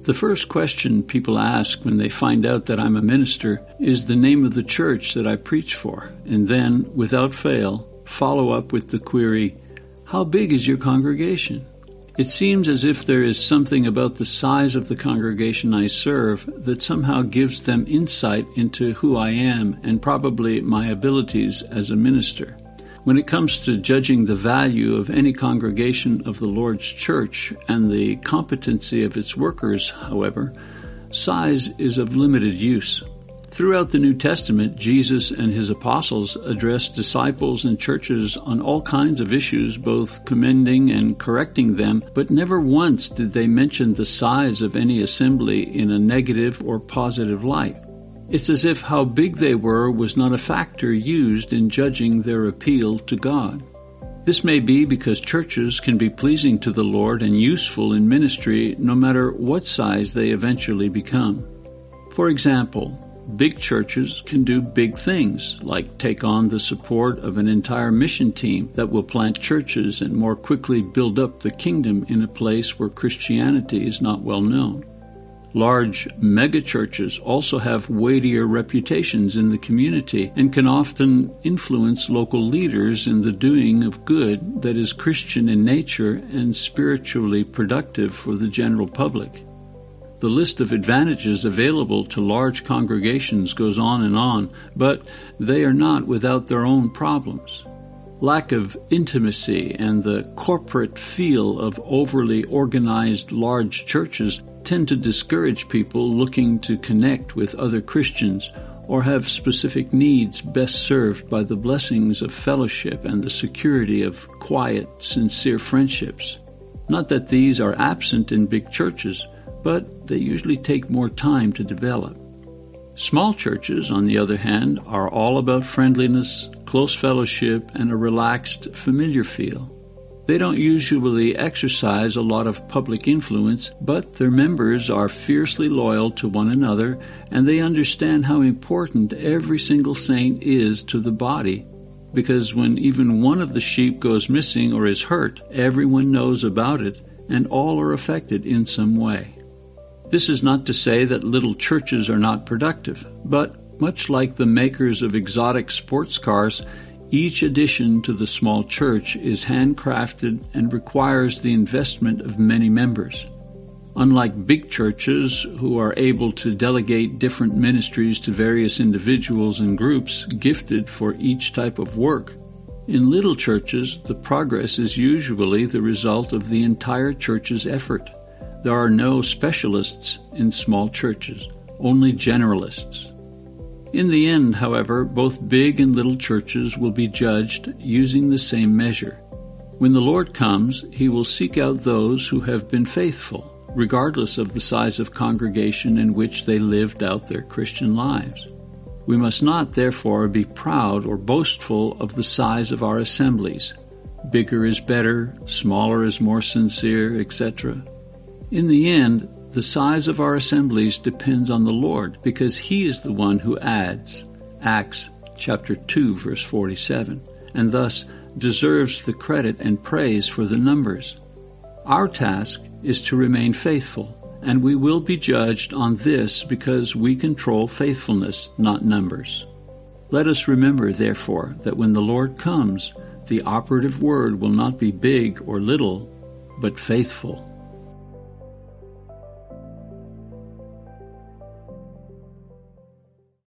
The first question people ask when they find out that I'm a minister is the name of the church that I preach for, and then, without fail, follow up with the query, "How big is your congregation?" It seems as if there is something about the size of the congregation I serve that somehow gives them insight into who I am and probably my abilities as a minister. When it comes to judging the value of any congregation of the Lord's church and the competency of its workers, however, size is of limited use. Throughout the New Testament, Jesus and his apostles addressed disciples and churches on all kinds of issues, both commending and correcting them, but never once did they mention the size of any assembly in a negative or positive light. It's as if how big they were was not a factor used in judging their appeal to God. This may be because churches can be pleasing to the Lord and useful in ministry no matter what size they eventually become. For example, big churches can do big things, like take on the support of an entire mission team that will plant churches and more quickly build up the kingdom in a place where Christianity is not well known. Large megachurches also have weightier reputations in the community and can often influence local leaders in the doing of good that is Christian in nature and spiritually productive for the general public. The list of advantages available to large congregations goes on, but they are not without their own problems. Lack of intimacy and the corporate feel of overly organized large churches tend to discourage people looking to connect with other Christians or have specific needs best served by the blessings of fellowship and the security of quiet, sincere friendships. Not that these are absent in big churches, but they usually take more time to develop. Small churches, on the other hand, are all about friendliness, close fellowship, and a relaxed, familiar feel. They don't usually exercise a lot of public influence, but their members are fiercely loyal to one another, and they understand how important every single saint is to the body, because when even one of the sheep goes missing or is hurt, everyone knows about it, and all are affected in some way. This is not to say that little churches are not productive, but much like the makers of exotic sports cars, each addition to the small church is handcrafted and requires the investment of many members. Unlike big churches, who are able to delegate different ministries to various individuals and groups gifted for each type of work, in little churches, the progress is usually the result of the entire church's effort. There are no specialists in small churches, only generalists. In the end, however, both big and little churches will be judged using the same measure. When the Lord comes, he will seek out those who have been faithful, regardless of the size of congregation in which they lived out their Christian lives. We must not, therefore, be proud or boastful of the size of our assemblies. Bigger is better, smaller is more sincere, etc. In the end, the size of our assemblies depends on the Lord, because he is the one who adds, Acts chapter 2, verse 47, and thus deserves the credit and praise for the numbers. Our task is to remain faithful, and we will be judged on this because we control faithfulness, not numbers. Let us remember, therefore, that when the Lord comes, the operative word will not be big or little, but faithful.